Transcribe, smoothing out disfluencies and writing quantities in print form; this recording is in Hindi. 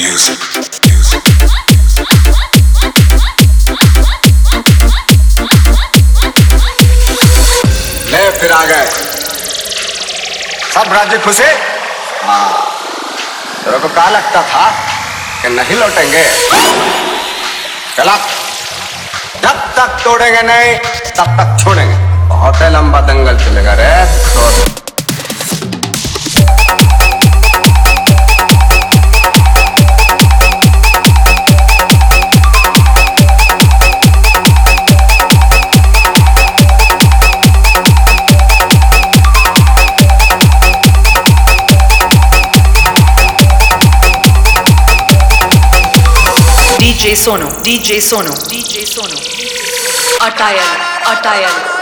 ले फिर आ गए सब राज्य खुशे। हाँ, तेरे को क्या लगता था कि नहीं लौटेंगे? चला, जब तक तोड़ेंगे नहीं तब तक छोड़ेंगे। बहुत ही लंबा दंगल चलेगा रे। DJ Sono, DJ Sono, DJ Sono. Attayal, Attayal.